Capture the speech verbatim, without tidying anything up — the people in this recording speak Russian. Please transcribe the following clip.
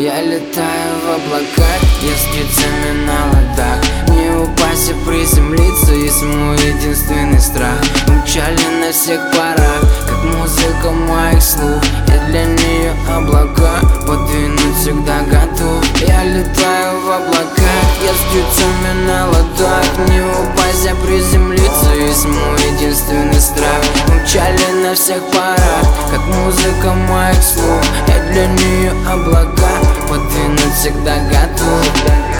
Я летаю в облаках, я с птицами на ладах. Не упасть и приземлиться, есть мой единственный страх. Умчали на всех парах, как музыка моих слух. Я для нее облака, подвинуть всегда готов. Я летаю в облаках, я с птицами на ладах. Не упасть, а приземлиться, есть мой единственный страх. Умчали на всех парах, как музыка моих слух. Я для нее облака, подвинуть всегда готов.